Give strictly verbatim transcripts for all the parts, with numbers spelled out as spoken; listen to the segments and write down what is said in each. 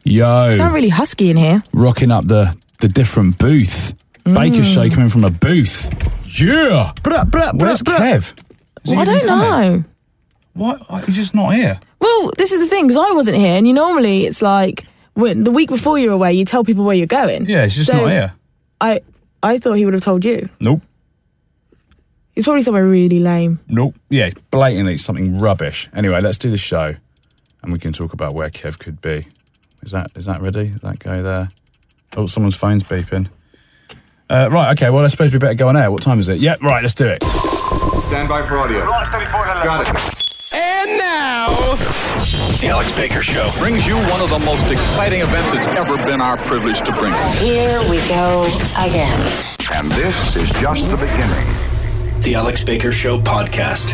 Yo. You sound really husky in here. Rocking up the, the different booth. Mm. Baker's Show coming from a booth. Yeah. Bruh, bruh, bruh, Where's bruh. Kev? Is Well, I don't know. What? He's just not here. Well, this is the thing, because I wasn't here, and you normally, it's like, when, the week before you're away, you tell people where you're going. Yeah, he's just So not here. I I thought he would have told you. Nope. He's probably somewhere really lame. Nope. Yeah, blatantly something rubbish. Anyway, let's do the show, and we can talk about where Kev could be. Is that is that ready? Is that guy there? Oh, someone's phone's beeping. Uh, right, okay, well, I suppose we better go on air. What time is it? Yep, right, let's do it. Stand by for audio. Got it. And now, The Alex Baker Show brings you one of the most exciting events it's ever been our privilege to bring. Here we go again. And this is just the beginning. The Alex Baker Show podcast.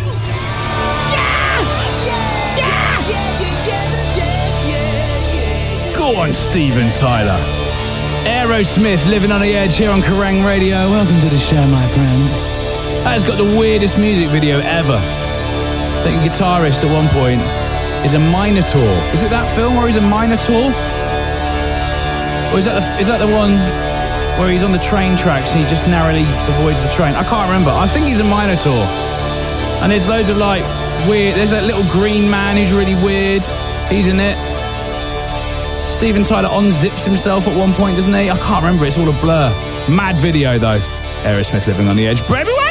Go on, Steven Tyler. Aerosmith, Living on the Edge here on Kerrang Radio. Welcome to the show, my friends. That's got the weirdest music video ever. The guitarist at one point is a Minotaur. Is it that film where he's a Minotaur? Or is that the, is that the one where he's on the train tracks and he just narrowly avoids the train? I can't remember. I think he's a Minotaur. And there's loads of like weird... There's that little green man who's really weird. He's in it. Steven Tyler unzips himself at one point, doesn't he? I can't remember. It's all a blur. Mad video, though. Aerosmith, Living on the Edge. For everyone!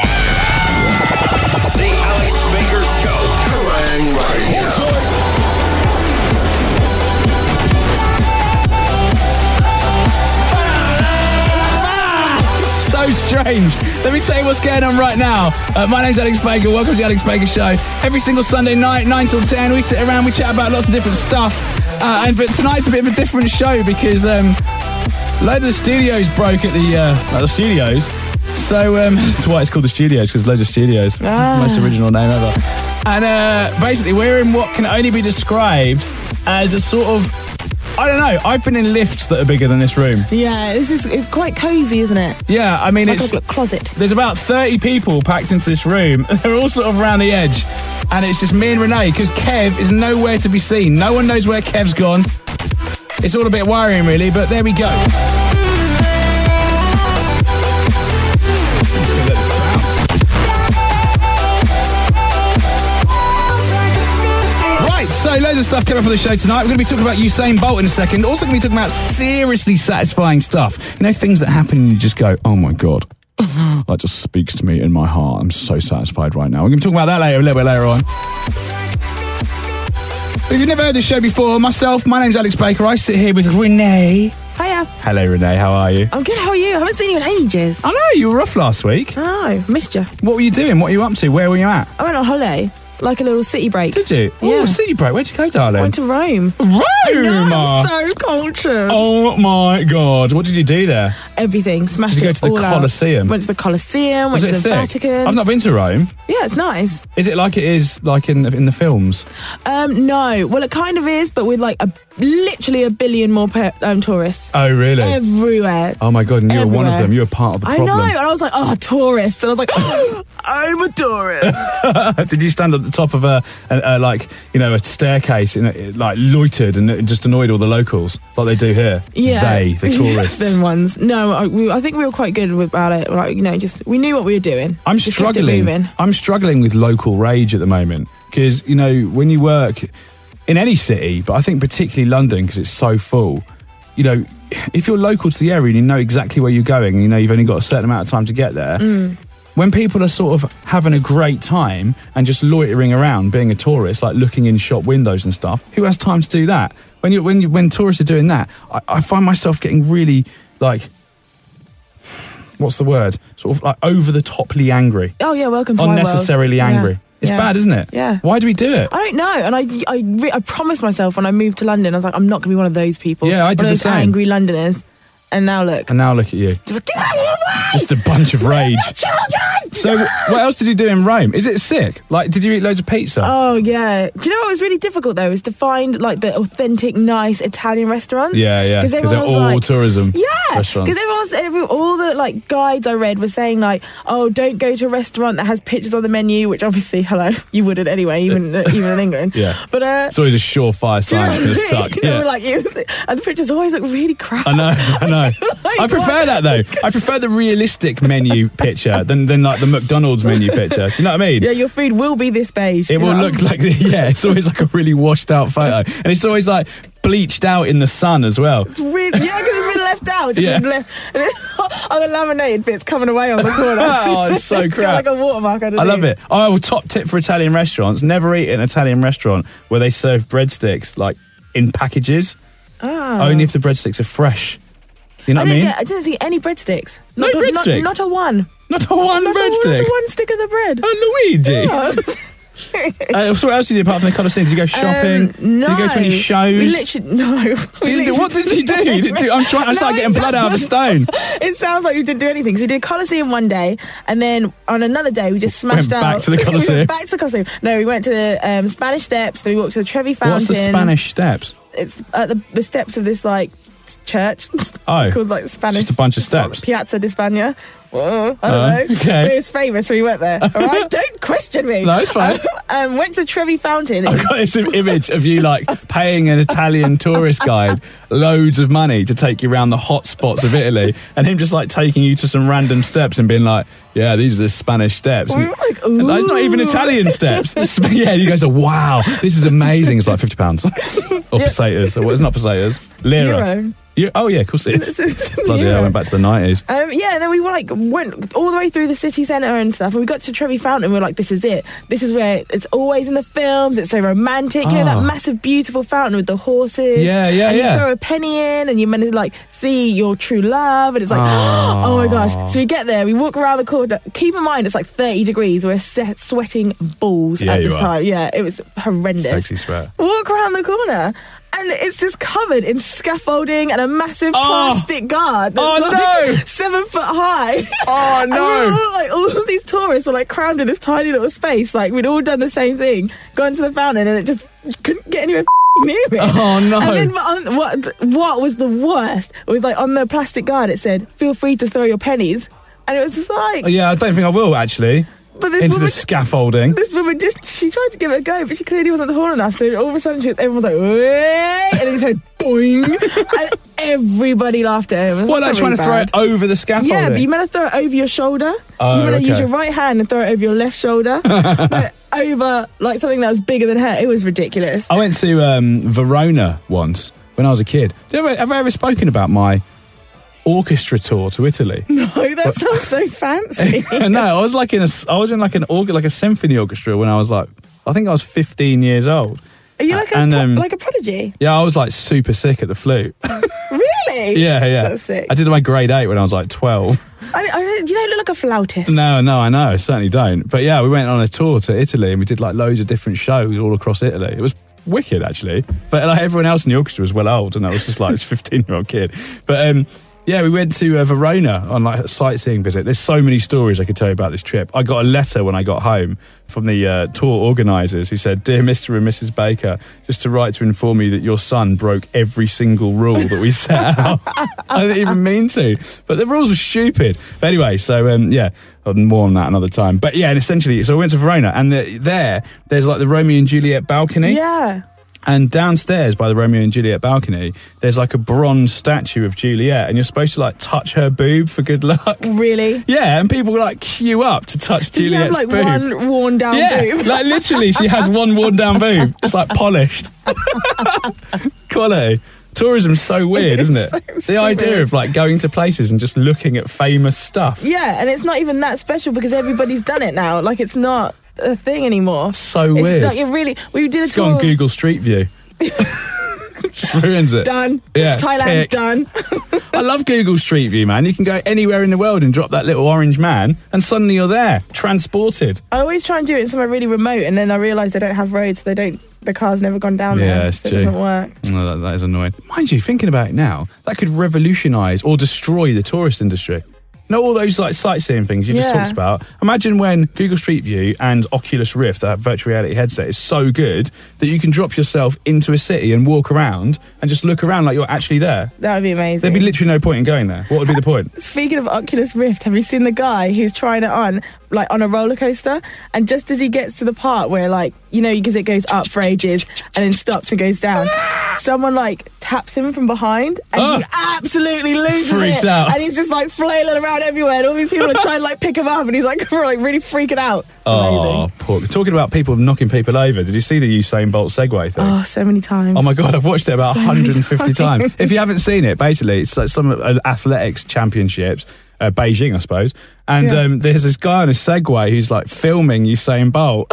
The Alex Baker Show. Kerrang Radio. So strange. Let me tell you what's going on right now. Uh, my name's Alex Baker. Welcome to the Alex Baker Show. Every single Sunday night, nine till ten, we sit around, we chat about lots of different stuff. Uh, and but tonight's a bit of a different show because um, a load of the studios broke at the uh, at the studios. So um, that's why it's called the studios, because loads of studios. Ah. Most original name ever. And uh, basically, we're in what can only be described as a sort of, I don't know, I've been in lifts that are bigger than this room. Yeah, this is it's quite cosy, isn't it? Yeah, I mean, Like it's a closet. there's about thirty people packed into this room. They're all sort of around the edge. And it's just me and Renee, because Kev is nowhere to be seen. No one knows where Kev's gone. It's all a bit worrying, really, but there we go. Right, so loads of stuff coming up on the show tonight. We're going to be talking about Usain Bolt in a second. Also going to be talking about seriously satisfying stuff. You know, things that happen and you just go, oh my God. That just speaks to me in my heart. I'm so satisfied right now. We're going to talk about that later, a little bit later on. If you've never heard this show before, myself, my name's Alex Baker. I sit here with Renee. Hiya. Hello, Renee. How are you? I'm good, how are you? I haven't seen you in ages. I know, you were off last week. I know, missed you. What were you doing? What were you up to? Where were you at? I went on holiday, like a little city break. Did you? Yeah. Oh, city break. Where'd you go, darling? I went to Rome. Rome! No, I'm so cultured. Oh, my God. What did you do there? Everything, smashed Did you go it to the all out. Colosseum? Went to the Colosseum, went Was to it the sick? Vatican. I've not been to Rome. Yeah, it's nice. Is it like it is like in the, in the films? Um, no, well, it kind of is, but with like a literally a billion more pe- um, tourists Oh, really? everywhere. Oh, my God. And you were one of Everywhere. them. You were part of the I problem. know, and I was like, oh, tourists, and I was like, oh, I'm a tourist. Did you stand at the top of a, a, a like you know a staircase and it, like loitered and just annoyed all the locals like they do here? Yeah, They, the tourists. them ones. No, I, we, I think we were quite good about it. Like, you know, just we knew what we were doing. I'm Just kept it struggling. moving. I'm struggling with local rage at the moment because you know when you work in any city, but I think particularly London because it's so full. You know, if you're local to the area and you know exactly where you're going, and you know you've only got a certain amount of time to get there. Mm. When people are sort of having a great time and just loitering around, being a tourist, like looking in shop windows and stuff, who has time to do that? When you when you, when tourists are doing that, I, I find myself getting really like, what's the word? Sort of like over the toply angry, Oh yeah, welcome to my world. unnecessarily Yeah. angry. It's Yeah. bad, isn't it? Yeah. Why do we do it? I don't know, and I I, re- I promised myself when I moved to London, I was like, I'm not going to be one of those people. Yeah, I did one of the those same. angry Londoners. And now look, And now look at you, just get out of the way! just a bunch of rage. Children! So, what else did you do in Rome? Is it sick? Like, did you eat loads of pizza? Oh, yeah. Do you know what was really difficult, though, is to find, like, the authentic, nice Italian restaurants. Yeah, yeah. Because they're was all like, tourism Yeah. restaurants. Because everyone was, every, all the, like, guides I read were saying, like, oh, don't go to a restaurant that has pictures on the menu, which obviously, hello, you wouldn't anyway, even even in England. Yeah. But, uh... it's always a surefire sign it's going to suck. You know, Yeah. like, you, and the pictures always look really crap. I know, I know. Like, I prefer what? that, though. I prefer the realistic menu picture than, than like, the McDonald's menu picture. Do you know what I mean? Yeah, your food will be this beige. It you will know? look like, the, yeah, it's always like a really washed out photo. And it's always like bleached out in the sun as well. It's really, yeah, because it's been left out. Just Yeah. been left, and it's, oh, the laminated bit's coming away on the corner. Oh, it's so It's got crap. like a watermark I underneath. love it. Oh, well, top tip for Italian restaurants: never eat in an Italian restaurant where they serve breadsticks like in packages. Oh. Only if the breadsticks are fresh. You know I what I didn't mean? get. I didn't see any breadsticks. No not a, not, breadsticks? not a one. Not a one Not a, not breadstick. a one stick of the bread. Oh, Luigi. Uh, so what else did you do apart from the Colosseum? Did you go shopping? Um, no. Did you go to any shows? We literally no. Did We you do- literally what did you do? You didn't do- I'm trying. I started No, getting it blood out of a sounds- stone. It sounds like we didn't do anything. So we did Colosseum one day, and then on another day we just smashed Went out. back to the we Colosseum. went back to the Colosseum. No, we went to the um, Spanish Steps. Then we walked to the Trevi Fountain. What's the Spanish Steps? It's at the, the steps of this like church. Oh. It's called like the Spanish. Just a bunch of it's like steps. Piazza de España. Well, I don't Oh, know. okay. But it was famous, so we went there. All right, don't question me. No, it's fine. Um, um, went to Trevi Fountain. I've got this image of you like paying an Italian tourist guide loads of money to take you around the hot spots of Italy, and him just like taking you to some random steps and being like, "Yeah, these are the Spanish steps." We And, were like, and it's not even ooh. Italian steps. It's- yeah, you guys are wow, this is amazing. It's like fifty pounds or pesetas, or what? It's not pesetas, lira. Euro. You, oh yeah, of course it is. This is Bloody hell, I Euro. went back to the nineties. Um, yeah, and then we were like went all the way through the city centre and stuff, and we got to Trevi Fountain. And we were like, "This is it. This is where it's always in the films. It's so romantic. You know that Oh. massive, beautiful fountain with the horses. Yeah, yeah, and yeah. you throw a penny in, and you're meant to like see your true love. And it's like, Oh. oh my gosh! So we get there, we walk around the corner. Keep in mind, it's like thirty degrees. We're se- sweating balls Yeah, at you this are. time. Yeah, it was horrendous. Sexy sweat. Walk around the corner. And it's just covered in scaffolding and a massive Oh. plastic guard that's Oh, like no. seven foot high. Oh And we were all, like all of these tourists were like crammed in this tiny little space. Like we'd all done the same thing, gone to the fountain, and it just couldn't get anywhere near it. Oh, no. And then on, what what was the worst? It was like on the plastic guard it said, "Feel free to throw your pennies," and it was just like, Oh, yeah, I don't think I will actually. but this Into woman, the scaffolding. this woman just she tried to give it a go, but she clearly wasn't tall enough. So all of a sudden, she, everyone was like, "Wait," and then he said, "Boing," and everybody laughed at him. It was What, like really trying to throw bad. it over the scaffolding? Yeah, but you meant to throw it over your shoulder. Oh, you meant to use okay. your right hand and throw it over your left shoulder, but over like something that was bigger than her. It was ridiculous. I went to um, Verona once when I was a kid. Did I, have I ever spoken about my orchestra tour to Italy? No, that sounds so fancy. No, I was like in a, I was in like an org, like a symphony orchestra when I was like, I think I was fifteen years old. Are you like a And, pro- um, like a prodigy? Yeah, I was like super sick at the flute. Really? yeah, yeah. That's sick. I did my grade eight when I was like twelve. I, I, do you don't look like a flautist? No, no, I know, I certainly don't. But yeah, we went on a tour to Italy and we did like loads of different shows all across Italy. It was wicked actually. But like everyone else in the orchestra was well old and I was just like this fifteen year old kid. But um, yeah, we went to uh, Verona on like a sightseeing visit. There's so many stories I could tell you about this trip. I got a letter when I got home from the uh, tour organisers who said, "Dear Mister and Missus Baker, just to write to inform you that your son broke every single rule that we set out." I didn't even mean to, but the rules were stupid. But anyway, so um, yeah, more on that another time. But yeah, and essentially, so I went to Verona, and the, there, there's like the Romeo and Juliet balcony. Yeah. And downstairs by the Romeo and Juliet balcony, there's like a bronze statue of Juliet, and you're supposed to like touch her boob for good luck. Really? Yeah, and people like queue up to touch Does she Juliet's have like boob. one worn down yeah, boob? like literally, she has one worn down boob. It's like polished. Quality. Tourism's so weird, isn't it? so the stupid. idea of like going to places and just looking at famous stuff. Yeah, and it's not even that special because everybody's done it now. Like it's not a thing anymore. So It's weird. like it really. We did a Let's go tour. on Google Street View. Just ruins it. Done. Yeah, Thailand tick. done. I love Google Street View, man. You can go anywhere in the world and drop that little orange man, and suddenly you're there, transported. I always try and do it in somewhere really remote, and then I realise they don't have roads. They don't. The car's never gone down Yeah, there. it's so true. It doesn't work. Oh, that, that is annoying. Mind you, thinking about it now, that could revolutionise or destroy the tourist industry. Not all those like sightseeing things you just Yeah. talked about. Imagine when Google Street View and Oculus Rift, that virtual reality headset, is so good that you can drop yourself into a city and walk around and just look around like you're actually there. That would be amazing. There'd be literally no point in going there. What would be the point? Speaking of Oculus Rift, have you seen the guy who's trying it on, like on a roller coaster? And just as he gets to the part where, like, you know, because it goes up for ages and then stops and goes down, someone like taps him from behind and Oh. he absolutely loses Freaks it. out. And he's just like flailing around everywhere, and all these people are trying to like pick him up, and he's like, like really freaking out. It's Oh, amazing. poor. Talking about people knocking people over, did you see the Usain Bolt Segway thing? Oh, so many times. Oh my God, I've watched it about So one hundred fifty many times. times. If you haven't seen it, basically, it's like some uh, athletics championships, uh, Beijing, I suppose. And Yeah. um, there's this guy on a Segway who's like filming Usain Bolt.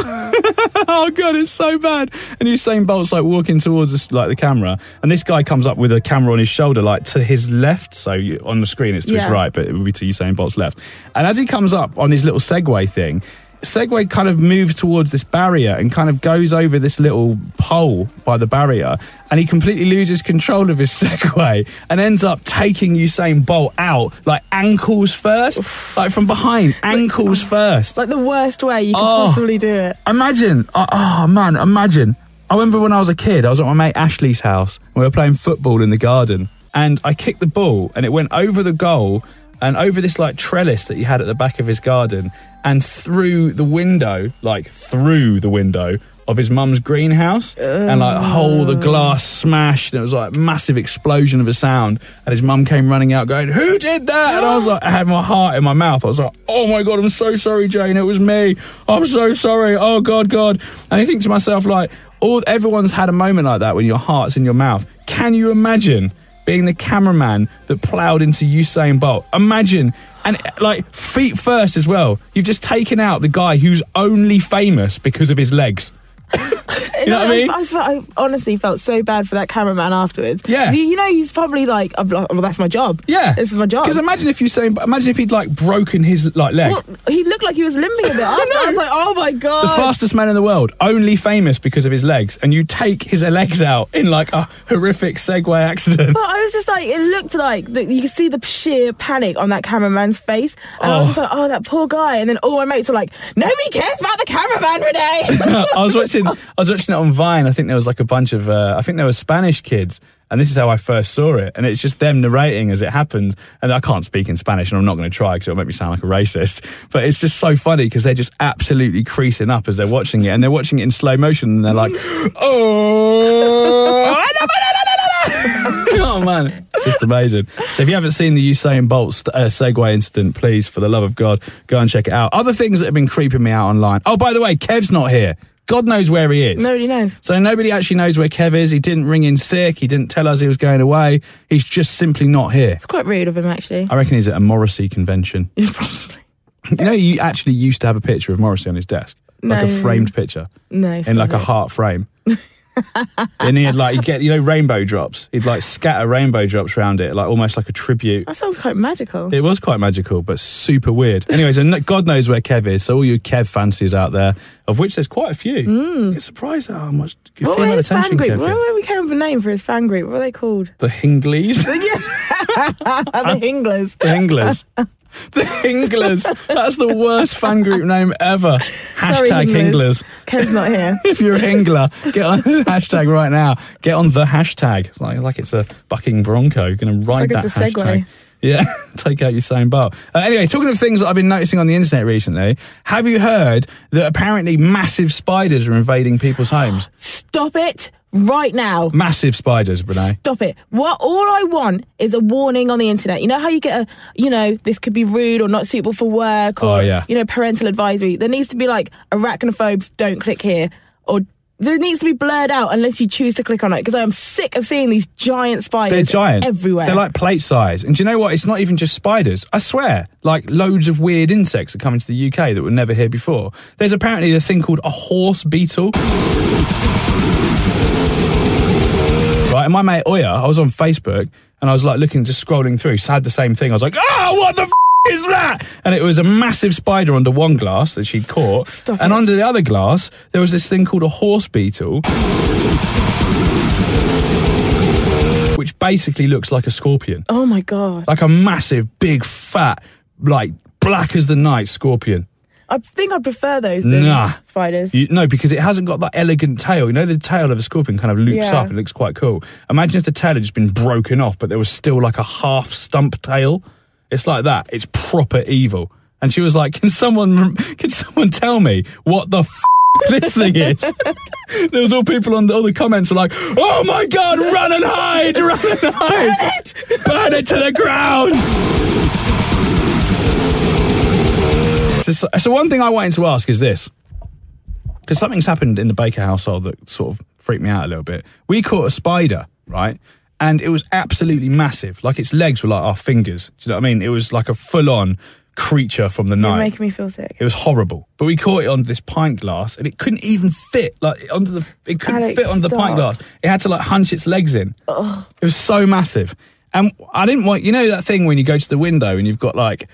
Oh God, it's so bad. And Usain Bolt's like walking towards this, like the camera, and this guy comes up with a camera on his shoulder, like to his left. So you, on the screen it's to his Yeah. right, but it would be to Usain Bolt's left. And as he comes up on his little Segway thing, Segway kind of moves towards this barrier and kind of goes over this little pole by the barrier, and he completely loses control of his Segway and ends up taking Usain Bolt out, like ankles first, like from behind, ankles first. Like the worst way you could Oh. possibly do it. Imagine, oh, oh man, imagine. I remember when I was a kid, I was at my mate Ashley's house, and we were playing football in the garden, and I kicked the ball, and it went over the goal and over this like trellis that he had at the back of his garden, and through the window, like through the window of his mum's greenhouse, and like whole the glass smashed, and it was like a massive explosion of a sound, and his mum came running out going, "Who did that?" And I was like, I had my heart in my mouth. I was like, "Oh my God, I'm so sorry, Jane, it was me. I'm so sorry. Oh God, God." And I think to myself, like, all everyone's had a moment like that when your heart's in your mouth. Can you imagine being the cameraman that ploughed into Usain Bolt? Imagine. And like feet first as well. You've just taken out the guy who's only famous because of his legs. You know what I mean? I, felt- I honestly felt so bad for that cameraman afterwards. Yeah. 'Cause You, you know, he's probably like, "I've lo- well, that's my job. Yeah, This is my job. Because imagine if you saying, imagine if he'd like broken his like leg. Well, he looked like he was limping a bit after. I was like, oh my God. The fastest man in the world, only famous because of his legs, and you take his legs out in like a horrific Segway accident. But I was just like, it looked like that you could see the sheer panic on that cameraman's face, and I was Oh. just like, oh, that poor guy. And then all my mates were like, nobody cares about the cameraman, Renee. I was watching, I was watching it on Vine. I think there was like a bunch of, uh, I think there were Spanish kids, and this is how I first saw it. And it's just them narrating as it happens. And I can't speak in Spanish, and I'm not going to try because it'll make me sound like a racist. But it's just so funny because they're just absolutely creasing up as they're watching it, and they're watching it in slow motion, and they're like, oh. Oh man, it's just amazing. So if you haven't seen the Usain Bolt uh, Segway incident, please, for the love of God, go and check it out. Other things that have been creeping me out online. Oh, by the way, Kev's not here. God knows where he is. Nobody knows. So nobody actually knows where Kev is. He didn't ring in sick. He didn't tell us he was going away. He's just simply not here. It's quite rude of him, actually. I reckon he's at a Morrissey convention. Probably. You know, he actually used to have a picture of Morrissey on his desk. Like No. a framed picture. No, In stop like a it. heart frame. And he had like, he'd get, you know, rainbow drops. He'd like scatter rainbow drops around it, like almost like a tribute. That sounds quite magical. It was quite magical, but super weird. Anyways, and God knows where Kev is. So all you Kev fanciers out there, of which there's quite a few. Mm. Get surprised at how much What female was his fan attention group? Kev What gets. were we came up with a name for his fan group? What are they called? The Hingleys. the Hinglers. The Hinglers. The Hinglers. That's the worst fan group name ever. Sorry, Hashtag Hinglers. Kev's not here. If you're a Hingler, get on the hashtag right now. Get on the hashtag. It's like, like it's a bucking bronco. You're going to ride like that it's a hashtag. Segway. Yeah, take out Usain Bolt. Uh, anyway, talking of things that I've been noticing on the internet recently, have you heard that apparently massive spiders are invading people's homes? Stop it right now. Massive spiders, Renee. Stop it. What all I want is a warning on the internet. You know how you get a, you know, this could be rude or not suitable for work or, Oh, yeah. you know, parental advisory. There needs to be like arachnophobes, don't click here. Or there needs to be blurred out unless you choose to click on it, because I am sick of seeing these giant spiders They're giant. everywhere. They're like plate size. And do you know what? It's not even just spiders. I swear. Like loads of weird insects that come into the U K that were never here before. There's apparently a thing called a horse beetle. Right, and my mate Oya, I was on Facebook and I was like looking, just scrolling through, so I had the same thing. I was like, oh, what the f*** is that? And it was a massive spider under one glass that she'd caught. Stop and it. under the other glass, there was this thing called a horse beetle, which basically looks like a scorpion. oh my God. Like a massive, big, fat, like black as the night scorpion. I think I prefer those than Nah. spiders. You, no, because it hasn't got that elegant tail. You know, the tail of a scorpion kind of loops Yeah. up. It looks quite cool. Imagine if the tail had just been broken off, but there was still like a half stump tail. It's like that. It's proper evil. And she was like, "Can someone, can someone tell me what the f- this thing is?" There was all people on the, all the comments were like, "Oh my god, run and hide, run and hide, burn it, burn it to the ground." So, so one thing I wanted to ask is this, because something's happened in the Baker household that sort of freaked me out a little bit. We caught a spider, right? And it was absolutely massive. Like its legs were like our fingers. Do you know what I mean? It was like a full-on creature from the You're night. making me feel sick. It was horrible. But we caught it on this pint glass and it couldn't even fit like onto the it couldn't Alex, fit onto the pint stop. glass. It had to like hunch its legs in. Ugh. It was so massive. And I didn't want, you know that thing when you go to the window and you've got like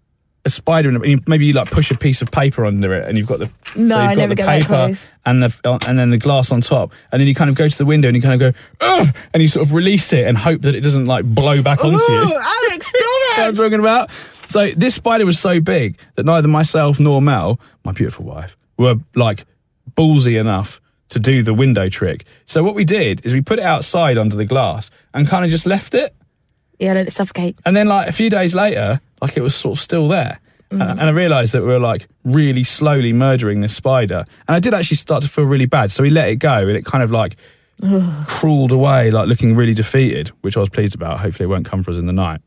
a spider in it, and you, maybe you like push a piece of paper under it and you've got the No, so you've I got never the get that paper close. and the and then the glass on top, and then you kind of go to the window and you kind of go ugh, and you sort of release it and hope that it doesn't like blow back onto Ooh, you. Alex, stop You know what I'm it! talking about? So this spider was so big that neither myself nor Mel, my beautiful wife, were like ballsy enough to do the window trick. So what we did is we put it outside under the glass and kind of just left it. Yeah, let it suffocate. And then like a few days later, like it was sort of still there. Mm. And, and I realised that we were like really slowly murdering this spider. And I did actually start to feel really bad. So we let it go and it kind of like crawled away, like looking really defeated, which I was pleased about. Hopefully it won't come for us in the night.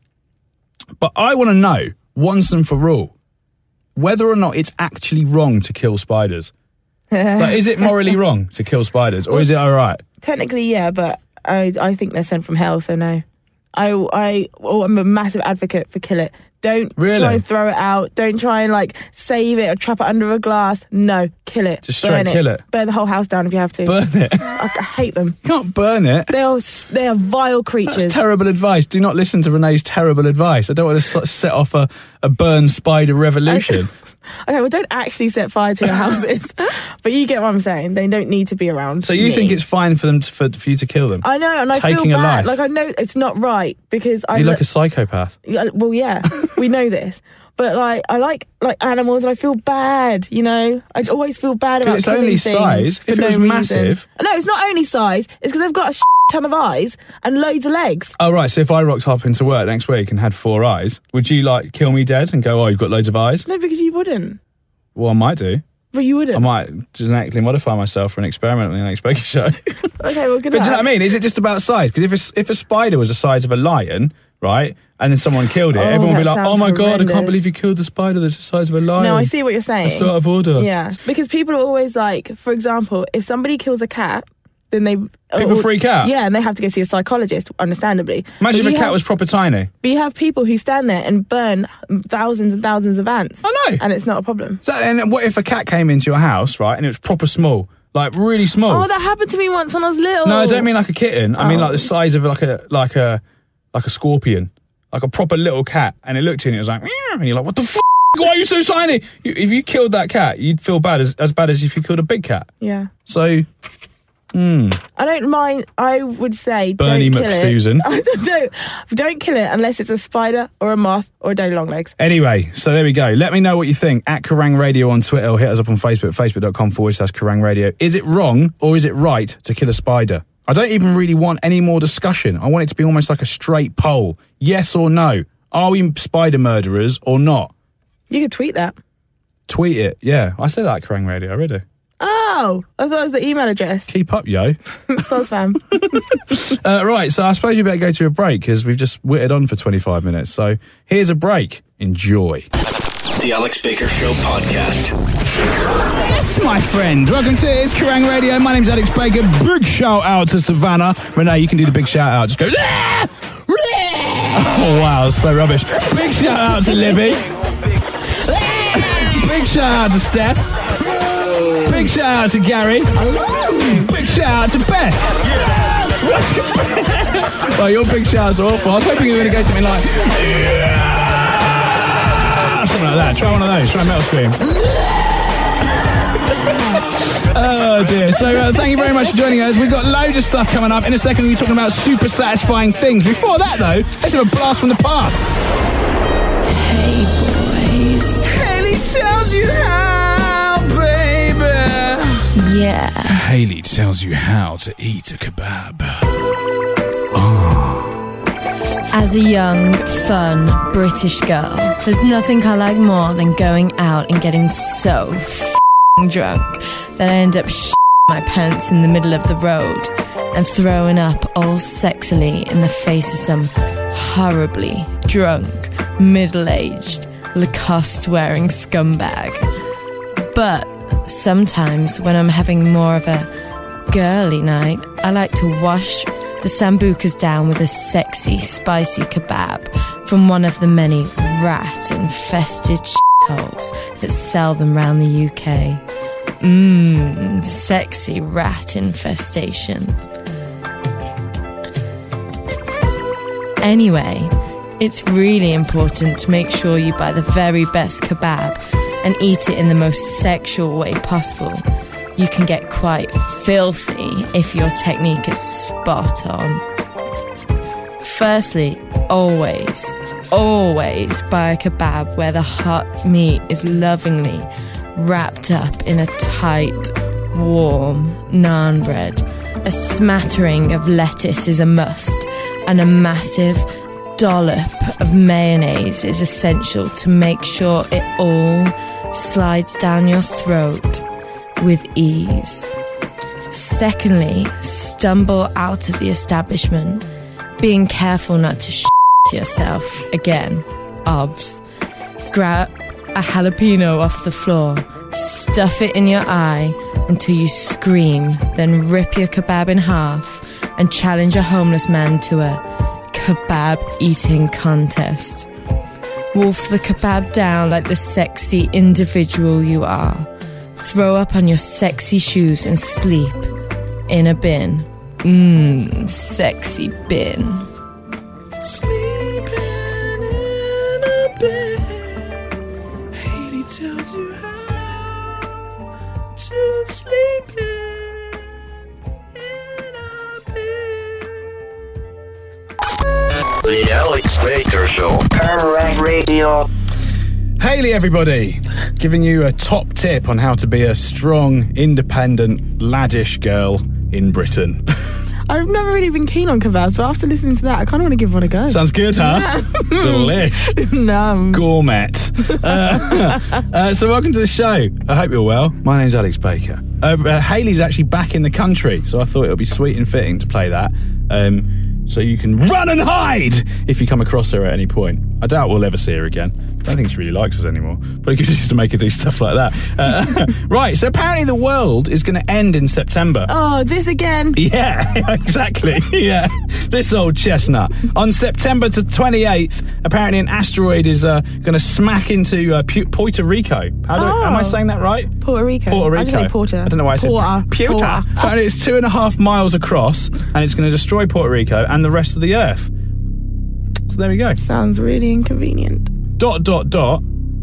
But I want to know, once and for all, whether or not it's actually wrong to kill spiders. Like, is it morally wrong to kill spiders, or is it all right? Technically, yeah, but I I think they're sent from hell, so no. I I oh, I'm a massive advocate for kill it. Don't Really? try and throw it out. Don't try and like save it or trap it under a glass. No, kill it. Just straight Burn kill it. Burn the whole house down if you have to. Burn it. I, I hate them. You can't burn it. They are s- they are vile creatures. That's terrible advice. Do not listen to Renee's terrible advice. I don't want to sort of set off a, a burn spider revolution. Okay, well, don't actually set fire to your houses, but you get what I'm saying. They don't need to be around. So you me. think it's fine for them to, for, for you to kill them? I know, and I taking feel a bad. life? Like I know it's not right because I You're look- like a psychopath. Yeah, well, yeah, we know this, but like I like like animals, and I feel bad. You know, I always feel bad about it's killing only things size. for If it no was reason. massive- No, it's not only size. It's because they've got a shit ton of eyes and loads of legs. Oh, right. So if I rocked up into work next week and had four eyes, would you like kill me dead and go, oh, you've got loads of eyes? No, because you wouldn't. Well, I might do. But you wouldn't. I might genetically modify myself for an experiment on the next Baker Show. Okay, well, good But do you know luck. what I mean? Is it just about size? Because if a, if a spider was the size of a lion, right, and then someone killed it, Oh, everyone would be that like, oh sounds my God, I horrendous. can't believe you killed the spider that's the size of a lion. No, I see what you're saying. That's so out of order. Yeah, because people are always like, for example, if somebody kills a cat, then they People or- freak out? Yeah, and they have to go see a psychologist, understandably. Imagine But if a you cat have- was proper tiny. But you have people who stand there and burn thousands and thousands of ants. I know. And it's not a problem. So, and what if a cat came into your house, right, and it was proper small, like really small? Oh, that happened to me once when I was little. No, I don't mean like a kitten. I mean Oh. like the size of like a like a like a scorpion, like a proper little cat. And it looked at you and it was like, meow, and you're like, what the f***? Why are you so tiny? You, if you killed that cat, you'd feel bad as as bad as if you killed a big cat. Yeah. So, hmm. I don't mind. I would say Bernie don't kill McSusan. it. I don't, don't, don't kill it unless it's a spider or a moth or a daddy long legs. Anyway, so there we go. Let me know what you think at Kerrang Radio on Twitter, or hit us up on Facebook, facebook.com forward slash Kerrang Radio. Is it wrong or is it right to kill a spider? I don't even really want any more discussion. I want it to be almost like a straight poll. Yes or no? Are we spider murderers or not? You could tweet that. Tweet it. Yeah, I said that at Kerrang Radio already. Oh, I thought it was the email address. Keep up, yo. Soz fam. Uh, right, so I suppose you better go to a break because we've just whittled on for twenty-five minutes. So here's a break. Enjoy. The Alex Baker Show podcast. Yes, my friend. Welcome to It's Kerrang Radio. My name's Alex Baker. Big shout out to Savannah. Renee, you can do the big shout out. Just go. "Ah! Ah!" Oh, wow, that's so rubbish. Big shout out to Libby. Ah! Big shout out to Steph. Big shout out to Gary. Big shout out to Beth. Oh, your big shouts are awful. I was hoping you were going to go something like. Something like that. Try one of those. Try Metal Scream. Oh dear. So uh, thank you very much for joining us. We've got loads of stuff coming up. In a second we'll be talking about super satisfying things. Before that though, let's have a blast from the past. Hey, tells you how, baby. Yeah. Hayley tells you how to eat a kebab. As a young, fun British girl, there's nothing I like more than going out and getting so f***ing drunk that I end up sh**ing my pants in the middle of the road and throwing up all sexily in the face of some horribly drunk, middle-aged, Lacoste-wearing scumbag. But sometimes when I'm having more of a girly night, I like to wash the sambucas down with a sexy, spicy kebab from one of the many rat-infested shitholes that sell them round the U K. Mmm, sexy rat infestation. Anyway, it's really important to make sure you buy the very best kebab and eat it in the most sexual way possible. You can get quite filthy if your technique is spot on. Firstly, always, always buy a kebab where the hot meat is lovingly wrapped up in a tight, warm naan bread. A smattering of lettuce is a must, and a massive dollop of mayonnaise is essential to make sure it all slides down your throat with ease. Secondly, stumble out of the establishment, being careful not to shit yourself again. Obs. Grab a jalapeno off the floor, stuff it in your eye until you scream, then rip your kebab in half and challenge a homeless man to a kebab eating contest. Wolf the kebab down like the sexy individual you are. Throw up on your sexy shoes and sleep in a bin. Mmm, sexy bin. Sleeping in a bed. Hayley tells you how to sleep in, in a bed. The Alex Baker Show. Kerrang Radio. Hayley, everybody, giving you a top tip on how to be a strong, independent, laddish girl in Britain. I've never really been keen on kebabs, but after listening to that, I kind of want to give one a go. Sounds good, huh? Yeah. Delish. Numb. Gourmet. Uh, uh, so welcome to the show. I hope you're well. My name's Alex Baker. Uh, uh, Hayley's actually back in the country, so I thought it would be sweet and fitting to play that. Um, so you can run and hide if you come across her at any point. I doubt we'll ever see her again. I don't think she really likes us anymore. But it used to make her do stuff like that. Uh, right, so apparently the world is going to end in September. Oh, this again? Yeah, exactly. Yeah, this old chestnut. On September the twenty-eighth, apparently an asteroid is uh, going to smack into uh, Pu- Puerto Rico. How do Oh. I, am I saying that right? Puerto Rico. Puerto Rico. I just say Porter. I don't know why I said Porter. Puerto. Porter. Apparently it's two and a half miles across, and it's going to destroy Puerto Rico and the rest of the Earth. So there we go. Sounds really inconvenient. Dot, dot, dot.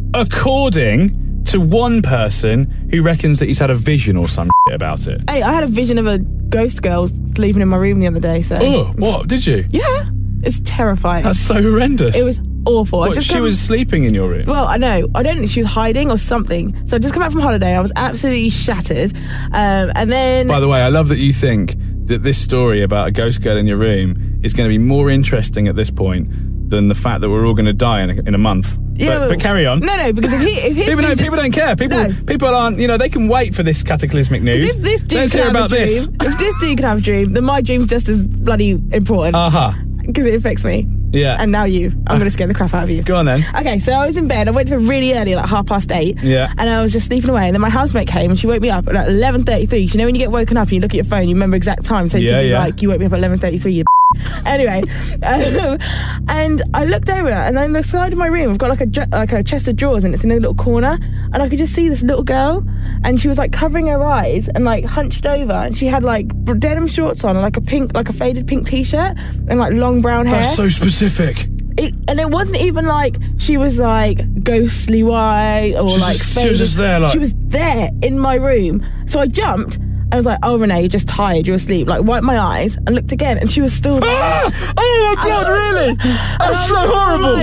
According to one person who reckons that he's had a vision or some shit about it. Hey, I had a vision of a ghost girl sleeping in my room the other day, so... Oh, what? Did you? Yeah. It's terrifying. That's so horrendous. It was awful. I What, just she come- was sleeping in your room? Well, I know. I don't think she was hiding or something. So I just come back from holiday. I was absolutely shattered. Um, and then... By the way, I love that you think that this story about a ghost girl in your room is going to be more interesting at this point than the fact that we're all going to die in a, in a month. Yeah, but, but carry on. No, no, because if he... If his People, no, vision- people don't care. People, No. people aren't, you know, they can wait for this cataclysmic news. If this dude Let's can hear have about a dream, this. if this dude can have a dream, then my dream's just as bloody important. Uh-huh. Because it affects me. Yeah. And now you. I'm going to scare the crap out of you. Go on then. Okay, so I was in bed. I went to bed really early, like half past eight. Yeah. And I was just sleeping away. And then my housemate came and she woke me up at like eleven thirty-three. You know when you get woken up and you look at your phone, you remember exact time. So you Yeah, can be yeah. like, you woke me up at eleven thirty-three, you Anyway, um, and I looked over and on the side of my room, I've got like a dr- like a chest of drawers and it's in a little corner. And I could just see this little girl and she was like covering her eyes and like hunched over. And she had like denim shorts on and like a pink, like a faded pink t-shirt and like long brown hair. That's so specific. It, and it wasn't even like she was like ghostly white or She was like just- she was faded. just there, like- She was there in my room. So I jumped. I was like, "Oh, Renee, you're just tired. You're asleep." Like, wiped my eyes and looked again, and she was still there. Ah! Oh my God! Really? And I That's so was horrible. Like,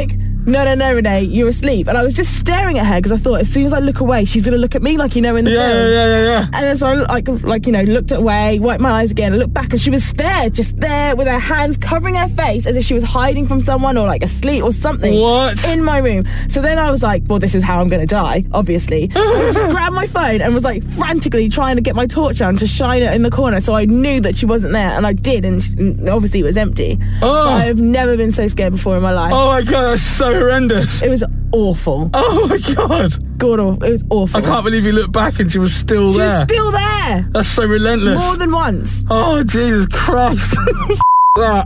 no, no, no, Renee, you're asleep. And I was just staring at her because I thought as soon as I look away, she's going to look at me like, you know, in the Yeah, film. yeah, yeah, yeah. And then so I, like, like, you know, looked away, wiped my eyes again, I looked back and she was there, just there with her hands covering her face as if she was hiding from someone or like asleep or something. What? In my room. So then I was like, well, this is how I'm going to die, obviously. I just grabbed my phone and was like frantically trying to get my torch on to shine it in the corner so I knew that she wasn't there. And I did, and, she, and obviously it was empty. Oh. I've never been so scared before in my life. Oh my God, that's so horrendous. It was awful. Oh my God. God, awful. It was awful. I can't believe you looked back and she was still She there. was still there. That's so relentless. More than once. Oh, Jesus Christ. That.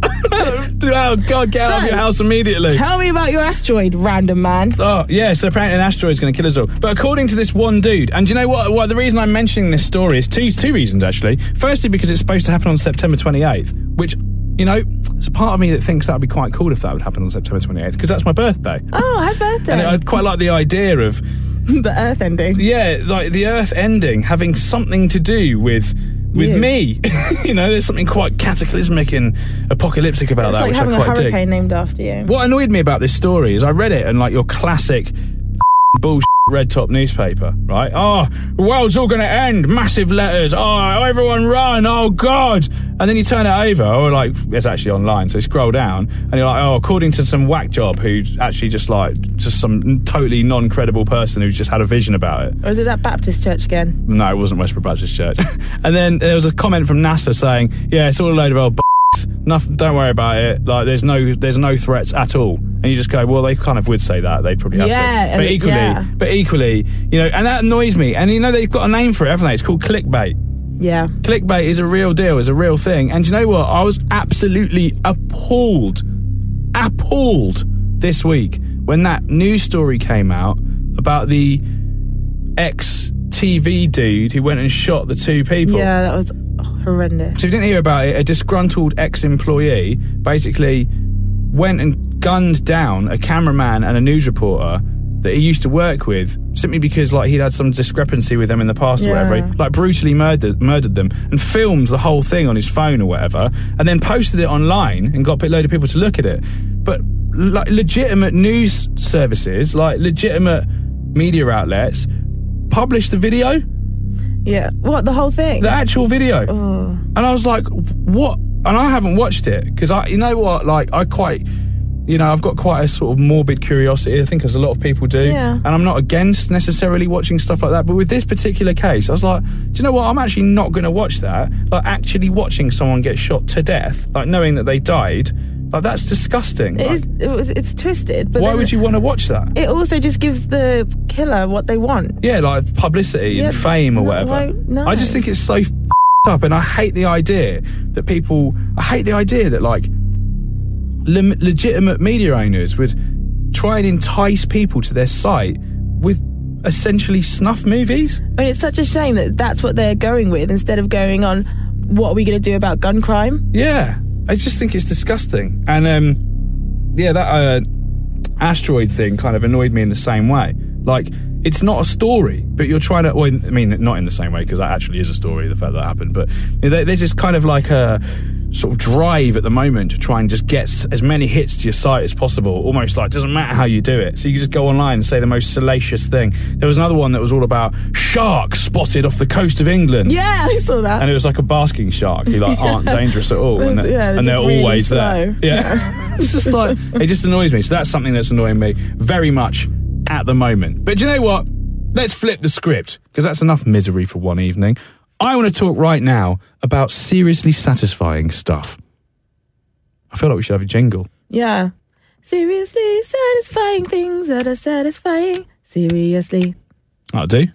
Oh, God, get out So, of your house immediately. Tell me about your asteroid, random man. Oh, yeah, so apparently an asteroid's going to kill us all. But according to this one dude, and do you know what? what? The reason I'm mentioning this story is two, two reasons, actually. Firstly, because it's supposed to happen on September twenty-eighth, which, you know, there's a part of me that thinks that would be quite cool if that would happen on September twenty-eighth, because that's my birthday. Oh, happy birthday. And I'd quite like the idea of... the Earth ending. Yeah, like the Earth ending having something to do with... with You. me. You know, there's something quite cataclysmic and apocalyptic about It's that, like which having I a quite dig. hurricane named after you. What annoyed me about this story is I read it and like your classic bullshit red top newspaper, right? Oh, the world's all going to end. Massive letters. Oh, everyone run. Oh, God. And then you turn it over, or like, it's actually online, so you scroll down, and you're like, oh, according to some whack job who's actually just like, just some totally non-credible person who's just had a vision about it. Or is it that Baptist church again? No, it wasn't Westboro Baptist Church. And then there was a comment from NASA saying, yeah, it's all a load of old b****. Nothing, don't worry about it. Like, there's no, there's no threats at all. And you just go, well, they kind of would say that. They'd probably have Yeah, to. and But it- equally, yeah. but equally, you know, and that annoys me. And you know, they've got a name for it, haven't they? It's called clickbait. Yeah. Clickbait is a real deal, is a real thing. And you know what? I was absolutely appalled, appalled this week when that news story came out about the ex-T V dude who went and shot the two people. Yeah, that was horrendous. So if you didn't hear about it, a disgruntled ex-employee basically went and gunned down a cameraman and a news reporter that he used to work with simply because like he'd had some discrepancy with them in the past or Yeah. whatever. He, like brutally murdered murdered them and filmed the whole thing on his phone or whatever, and then posted it online and got a load of people to look at it. But like legitimate news services, like legitimate media outlets, published the video, Yeah. What, the whole thing? the actual video. Oh. And I was like, what? And I haven't watched it because I, you know what, like I quite, you know, I've got quite a sort of morbid curiosity, I think, as a lot of people do. Yeah. And I'm not against necessarily watching stuff like that. But with this particular case, I was like, do you know what? I'm actually not going to watch that. Like actually watching someone get shot to death, like knowing that they died, like that's disgusting. It Like, is, it was, it's twisted. But why then would you want to watch that? It also just gives the killer what they want. Yeah, like publicity Yeah, and fame or no, whatever. why- no. I just think it's so f***ed up, and I hate the idea that people. I hate the idea that like le- legitimate media owners would try and entice people to their site with essentially snuff movies. I mean, it's such a shame that that's what they're going with instead of going on, what are we going to do about gun crime? Yeah, I just think it's disgusting, and um, yeah, that uh, asteroid thing kind of annoyed me in the same way. Like, it's not a story, but you're trying to. Well, I mean, not in the same way because that actually is a story. The fact that happened, but you know, there's this kind of like a sort of drive at the moment to try and just get as many hits to your site as possible. Almost like, doesn't matter how you do it. So you can just go online and say the most salacious thing. There was another one that was all about sharks spotted off the coast of England. Yeah, I saw that. And it was like a basking shark who like aren't dangerous at all, and they're, Yeah, they're and they're just really always slow. there. Yeah, it's just like it just annoys me. So that's something that's annoying me very much at the moment. But do you know what? Let's flip the script because that's enough misery for one evening. I want to talk right now about seriously satisfying stuff. I feel like we should have a jingle. Yeah. Seriously satisfying things that are satisfying. Seriously. I'll do.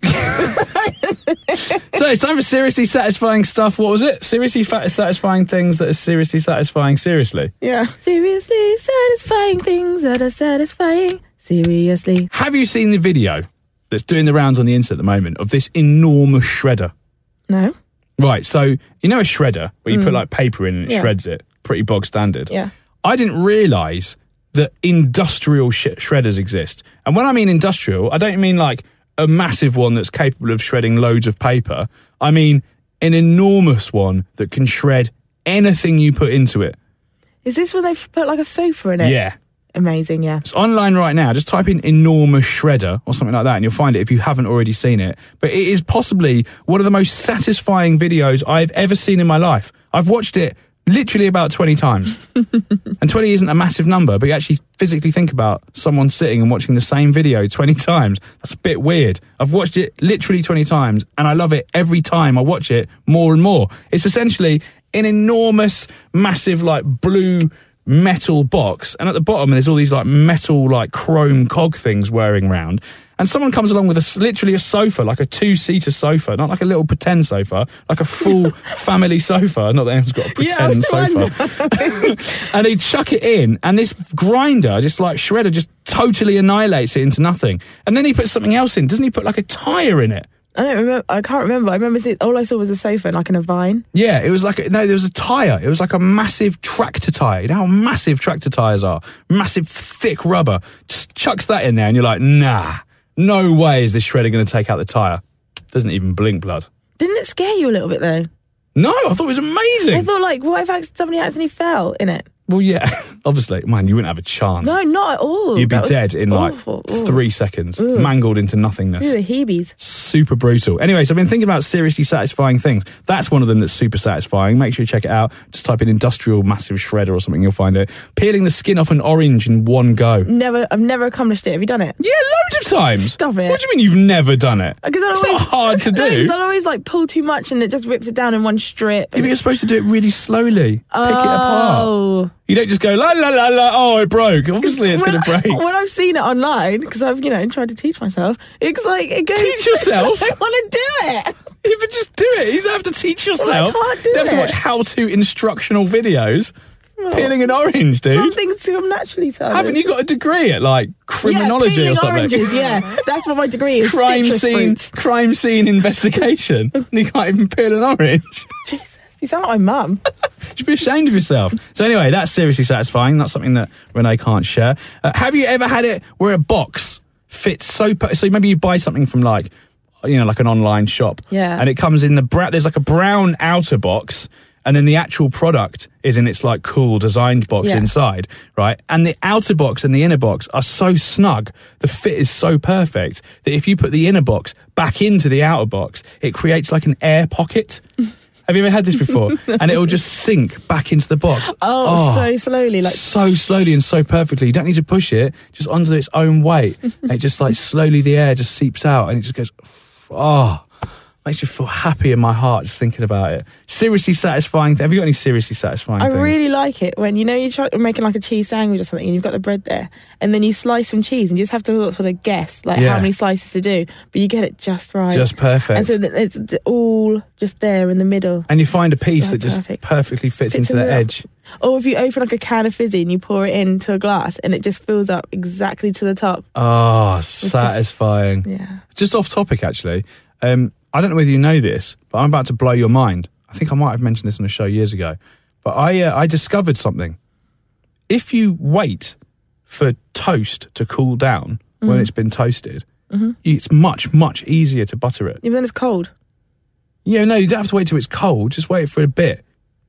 So it's time for seriously satisfying stuff. What was it? Seriously fa- satisfying things that are seriously satisfying. Seriously. Yeah. Seriously satisfying things that are satisfying. Seriously. Have you seen the video that's doing the rounds on the internet at the moment of this enormous shredder? No? Right, so you know a shredder where you put like paper in and it Yeah. shreds it? Pretty bog standard. Yeah. I didn't realise that industrial sh- shredders exist. And when I mean industrial, I don't mean like a massive one that's capable of shredding loads of paper. I mean an enormous one that can shred anything you put into it. Is this when they've put like a sofa in it? Yeah. Amazing, yeah. It's online right now. Just type in enormous shredder or something like that and you'll find it if you haven't already seen it. But it is possibly one of the most satisfying videos I've ever seen in my life. I've watched it literally about twenty times. And twenty isn't a massive number, but you actually physically think about someone sitting and watching the same video twenty times. That's a bit weird. I've watched it literally twenty times and I love it every time I watch it more and more. It's essentially an enormous, massive, like, blue metal box, and at the bottom there's all these like metal like chrome cog things whirring around, and someone comes along with a literally a sofa, like a two-seater sofa, not like a little pretend sofa, like a full family sofa, not that anyone's got a pretend yeah, sofa. And they chuck it in and this grinder, just like shredder, just totally annihilates it into nothing. And then he puts something else in. Doesn't he put like a tyre in it? I don't remember. I can't remember. I remember seeing, all I saw was a sofa and like in a vine. Yeah, it was like a, no, there was a tyre. It was like a massive tractor tyre. You know how massive tractor tyres are? Massive, thick rubber. Just chucks that in there, and you're like, nah, no way is this shredder going to take out the tyre. Doesn't even blink, blood. Didn't it scare you a little bit though? No, I thought it was amazing. I thought, like, what if somebody accidentally fell in it? Well, yeah, obviously, man, you wouldn't have a chance. No, not at all. You'd be That was dead in like awful. Ooh. three seconds, Ugh. mangled into nothingness. Ooh, the heebies. Super brutal. Anyway, so I've been thinking about seriously satisfying things. That's one of them that's super satisfying. Make sure you check it out. Just type in industrial massive shredder or something, you'll find it. Peeling the skin off an orange in one go. Never, I've never accomplished it. Have you done it? Yeah, loads of times. Stop it. What do you mean you've never done it? Because It's not hard to do. No, 'cause I'll always like pull too much and it just rips it down in one strip. Yeah, but you're supposed to do it really slowly. Pick oh. it apart. You don't just go, la, la, la, la, oh, it broke. Obviously, it's going to break. When I've seen it online, because I've, you know, tried to teach myself, it's like, it goes... Teach yourself? I want to do it. Yeah, but just do it. You don't have to teach yourself. Well, I can't do you don't have to it. watch how-to instructional videos. Oh. Peeling an orange, dude. Some things come naturally to others. Haven't you got a degree at, like, criminology yeah, or something? Oranges, yeah. That's what my degree is. Crime citrus scene, fruits. crime scene investigation. And you can't even peel an orange. Jesus, you sound like my mum. You should be ashamed of yourself. So anyway, that's seriously satisfying. That's something that Renee can't share. Uh, have you ever had it where a box fits so... Per- so maybe you buy something from, like, you know, like an online shop. Yeah. And it comes in the... Bra- there's like a brown outer box, and then the actual product is in its, like, cool designed box Yeah. inside, right? And the outer box and the inner box are so snug, the fit is so perfect, that if you put the inner box back into the outer box, it creates, like, an air pocket. Have you ever had this before? And it'll just sink back into the box. Oh, so slowly. like So slowly and so perfectly. You don't need to push it, just under its own weight. And it just, like, slowly the air just seeps out and it just goes, oh... Makes you feel happy in my heart just thinking about it. Seriously satisfying. Have you got any seriously satisfying I things? really like it when, you know, you're try- making like a cheese sandwich or something and you've got the bread there and then you slice some cheese and you just have to sort of guess like Yeah. how many slices to do, but you get it just right. Just perfect. And so that it's th- all just there in the middle. And you find a piece So that just perfect. perfectly fits, Fits into in the the- edge. Or if you open like a can of fizzy and you pour it into a glass and it just fills up exactly to the top. Oh, just- satisfying. Yeah. Just off topic, actually. Um, I don't know whether you know this, but I'm about to blow your mind. I think I might have mentioned this on a show years ago. But I uh, I discovered something. If you wait for toast to cool down mm. when it's been toasted, mm-hmm. it's much, much easier to butter it. Even then it's cold. Yeah, no, you don't have to wait till it's cold. Just wait for a bit.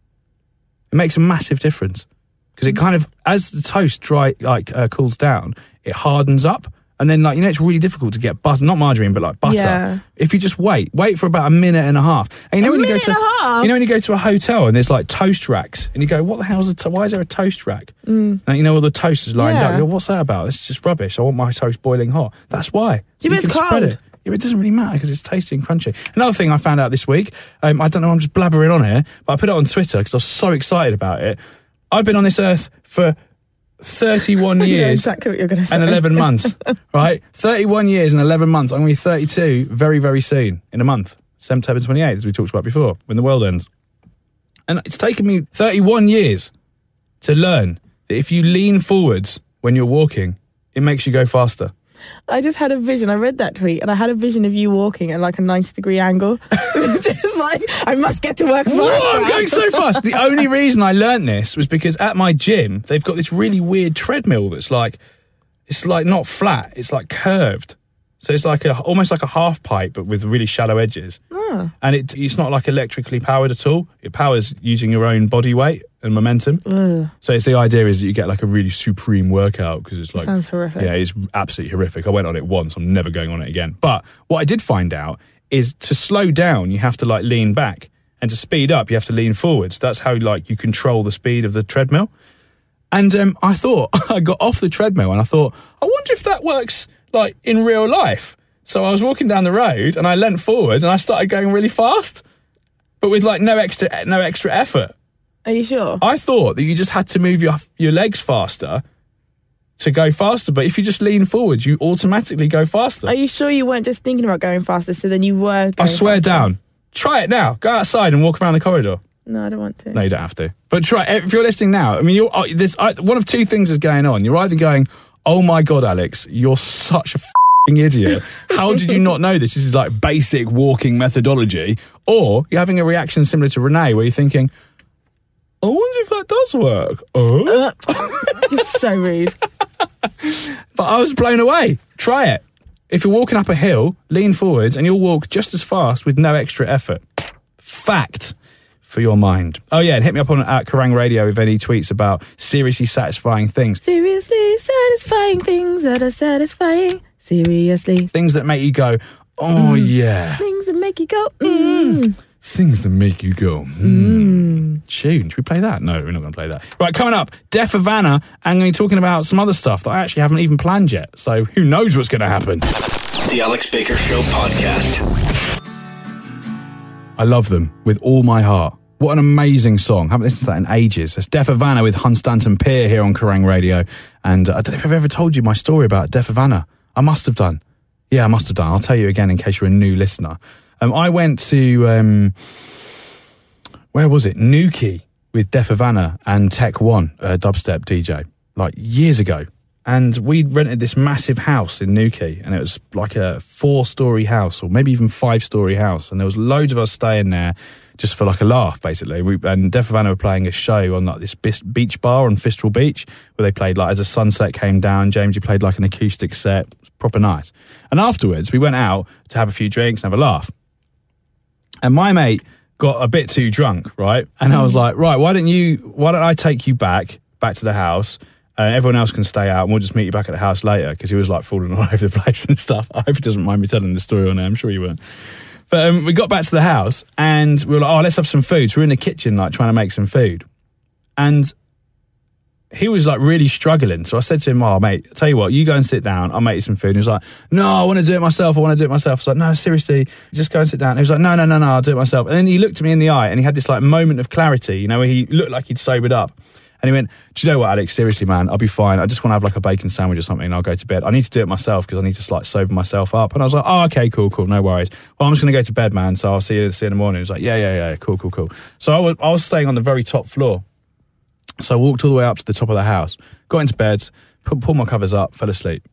It makes a massive difference. Because it kind of, as the toast dry like uh, cools down, it hardens up. And then, like, you know, it's really difficult to get butter, not margarine, but like butter. Yeah. If you just wait, wait for about a minute and a half. And you know A when you go minute to, and a half? you know when you go to a hotel and there's like toast racks, and you go, what the hell's a to- why is there a toast rack? Mm. And you know all the toasters lined Yeah. up. You go, what's that about? It's just rubbish. I want my toast boiling hot. That's why. So Yeah, but you it's can spread cold. it. Yeah, but it doesn't really matter because it's tasty and crunchy. Another thing I found out this week, um, I don't know, I'm just blabbering on here, but I put it on Twitter because I was so excited about it. I've been on this earth for thirty-one I know years exactly what you're going to say. and eleven months, right? thirty-one years and eleven months. I'm going to be thirty-two very, very soon, in a month. September twenty-eighth, as we talked about before, when the world ends. And it's taken me thirty-one years to learn that if you lean forwards when you're walking, it makes you go faster. I just had a vision. I read that tweet and I had a vision of you walking at like a ninety degree angle. Just like, I must get to work faster. Whoa, I'm going so fast. The only reason I learned this was because at my gym, they've got this really weird treadmill that's like, it's like not flat, it's like curved. So it's like a almost like a half pipe, but with really shallow edges. Oh. And it, it's not like electrically powered at all. It powers using your own body weight and momentum. Ugh. So it's the idea is that you get like a really supreme workout because it's like Sounds horrific. Yeah, it's absolutely horrific. I went on it once. I'm never going on it again. But what I did find out is to slow down, you have to like lean back, and to speed up, you have to lean forwards. That's how like you control the speed of the treadmill. And um, I thought I got off the treadmill and I thought, I wonder if that works like in real life. So I was walking down the road and I leant forward and I started going really fast, but with like no extra no extra effort. Are you sure? I thought that you just had to move your your legs faster to go faster, but if you just lean forward, you automatically go faster. Are you sure you weren't just thinking about going faster, so then you were going I swear faster? down. Try it now. Go outside and walk around the corridor. No, I don't want to. No, you don't have to. But try if you're listening now. I mean, you're uh, there's uh, one of two things is going on. You're either going, "Oh my God, Alex, you're such a f***ing idiot. How did you not know this? This is like basic walking methodology." Or you're having a reaction similar to Renee, where you're thinking, "I wonder if that does work." Oh, You're so rude. but I was blown away. Try it. If you're walking up a hill, lean forwards, and you'll walk just as fast with no extra effort. Fact for your mind. Oh yeah, and hit me up on at Kerrang Radio with any tweets about seriously satisfying things. Seriously satisfying things that are satisfying. Seriously. Things that make you go, oh Mm. yeah. Things that make you go, mm. Things that make you go, hmm. Tune. Should we play that? No, we're not going to play that. Right, coming up, Def Havana, and going to be talking about some other stuff that I actually haven't even planned yet. So who knows what's going to happen. The Alex Baker Show podcast. I love them with all my heart. What an amazing song. Haven't listened to that in ages. It's Def Havana with Hun Stanton Pier here on Kerrang Radio. And uh, I don't know if I've ever told you my story about Def Havana. I must have done. Yeah, I must have done. I'll tell you again in case you're a new listener. Um, I went to, um, where was it? Nuki with Def Havana and Tech One, a dubstep D J, like years ago. And we rented this massive house in Nuki, and it was like a four-storey house, or maybe even five-storey house. And there was loads of us staying there just for like a laugh, basically. We, and Def Havana were playing a show on like this beach bar on Fistral Beach, where they played like as the sunset came down. James, you played like an acoustic set, it was proper nice. And afterwards, we went out to have a few drinks and have a laugh. And my mate got a bit too drunk, right? And I was like, right, why don't you? Why don't I take you back, back to the house? And uh, everyone else can stay out, and we'll just meet you back at the house later, because he was like falling all over the place and stuff. I hope he doesn't mind me telling the story on there. I'm sure he won't. But um, we got back to the house, and we were like, oh, let's have some food. So we're in the kitchen, like, trying to make some food. And he was, like, really struggling. So I said to him, oh, mate, I'll tell you what, you go and sit down. I'll make you some food. And he was like, no, I want to do it myself. I want to do it myself. I was like, no, seriously, just go and sit down. And he was like, no, no, no, no, I'll do it myself. And then he looked at me in the eye, and he had this, like, moment of clarity, you know, where he looked like he'd sobered up. And he went, do you know what, Alex? Seriously, man, I'll be fine. I just want to have like a bacon sandwich or something and I'll go to bed. I need to do it myself because I need to like sober myself up. And I was like, oh, okay, cool, cool, no worries. Well, I'm just going to go to bed, man. So I'll see you, see you in the morning. He was like, yeah, yeah, yeah, cool, cool, cool. So I was, I was staying on the very top floor. So I walked all the way up to the top of the house, got into bed, put, pulled my covers up, fell asleep.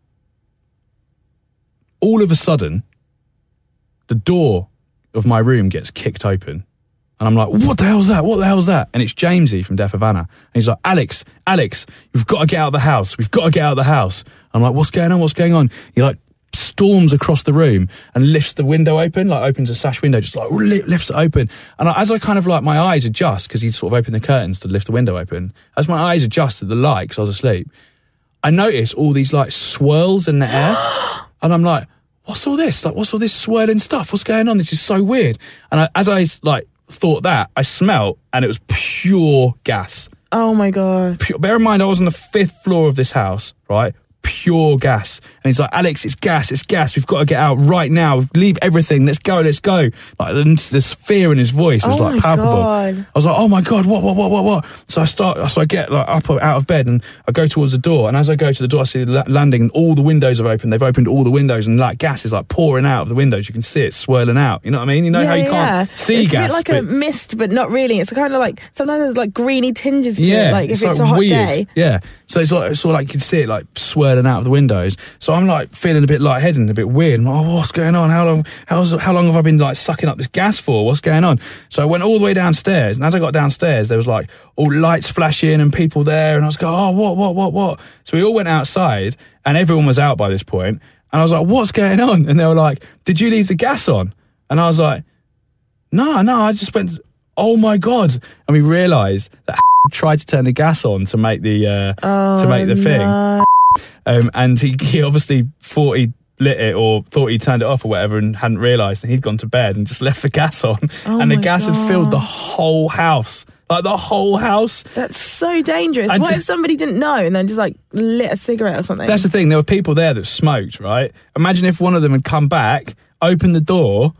All of a sudden, the door of my room gets kicked open. And I'm like, what the hell's that? What the hell's that? And it's Jamesy from Def Havana. And he's like, Alex, Alex, we've got to get out of the house. We've got to get out of the house. I'm like, what's going on? What's going on? He like storms across the room and lifts the window open, like opens a sash window, just like lifts it open. And I, as I kind of like, my eyes adjust, because he'd sort of opened the curtains to lift the window open. As my eyes adjust to the light, because I was asleep, I notice all these like swirls in the air. And I'm like, what's all this? Like, what's all this swirling stuff? What's going on? This is so weird. And I, as I like, thought that, I smelt, and it was pure gas. Oh my God. Pure, bear in mind, I was on the fifth floor of this house, right? Pure gas. And he's like, Alex, it's gas, it's gas. We've got to get out right now. Leave everything. Let's go, let's go. Like, this fear in his voice was oh like palpable. God. I was like, oh my God, what, what, what, what, what? So I start, so I get like up out of bed and I go towards the door. And as I go to the door, I see the landing and all the windows have opened. They've opened all the windows and like gas is like pouring out of the windows. You can see it swirling out. You know what I mean? You know yeah, how you yeah. can't see it's gas. It's a bit like but, a mist, but not really. It's kind of like, sometimes there's like greeny tinges to yeah, it, like if it's, it's like a hot weird. day. Yeah. So it's like, it's sort of like you can see it like swirling out of the windows. So I'm like feeling a bit lightheaded and a bit weird. I'm like, oh, what's going on? How long, how's, how long have I been like sucking up this gas for? What's going on? So I went all the way downstairs. And as I got downstairs, there was like all lights flashing and people there. And I was going, oh, what, what, what, what? So we all went outside and everyone was out by this point. And I was like, what's going on? And they were like, did you leave the gas on? And I was like, no, no, I just went, oh my God. And we realised that tried to turn the gas on to make the uh, Oh, to make the thing. no. Um, and he, he obviously thought he lit it or thought he turned it off or whatever and hadn't realised, and he'd gone to bed and just left the gas on. Oh and the my gas had filled the God. whole house. Like the whole house. That's so dangerous. And What ju- if somebody didn't know and then just like lit a cigarette or something? That's the thing. There were people there that smoked, right? Imagine if one of them had come back, opened the door,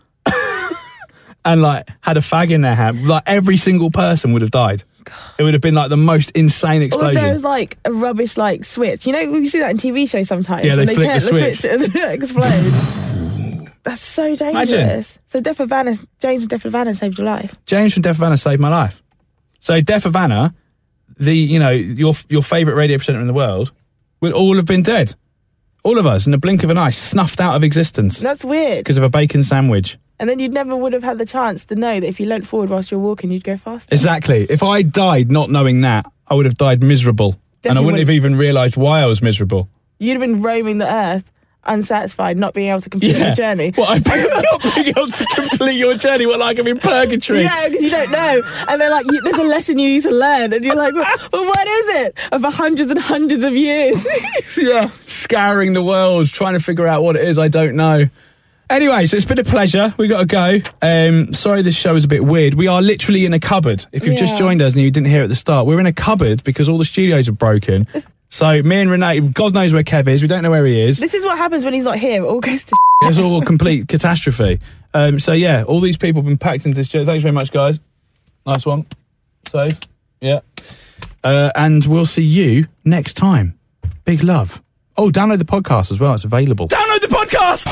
and like had a fag in their hand. Like every single person would have died. It would have been like the most insane Or if explosion. there was like a rubbish like switch. You know, you see that in T V shows sometimes. Yeah, they when flick turn the switch. and then it explodes. That's so dangerous. Imagine. So Death of Vanna, James from Death of Vanna saved your life. James from Death of Vanna saved my life. So Death of Vanna, the you know your your favourite radio presenter in the world, would all have been dead. All of us in the blink of an eye, snuffed out of existence That's weird. because of a bacon sandwich. And then you never would have had the chance to know that if you leant forward whilst you're walking, you'd go faster. Exactly. If I died not knowing that, I would have died miserable, and I Definitely wouldn't have even realised why I was miserable. You'd have been roaming the earth, unsatisfied, not being able to complete your journey. Well, I've been not being able to complete your journey. What, like I'm in purgatory? Yeah, because you don't know. And they're like, there's a lesson you need to learn. And you're like, well, well what is it? Over hundreds and hundreds of years. Yeah. Scouring the world, trying to figure out what it is I don't know. Anyway, so it's been a pleasure. We got to go. Um, sorry this show is a bit weird. We are literally in a cupboard. If you've just Yeah. joined us and you didn't hear at the start, we're in a cupboard because all the studios are broken. So me and Renee, God knows where Kev is. We don't know where he is. This is what happens when he's not here. It all goes to It's all a complete catastrophe. Um, so yeah, all these people have been packed into this chair. Thanks very much, guys. Nice one. Safe. Yeah. Uh, and we'll see you next time. Big love. Oh, download the podcast as well. It's available. Download the podcast!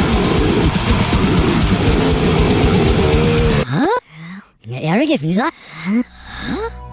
Huh? Eric, if he's not. Huh?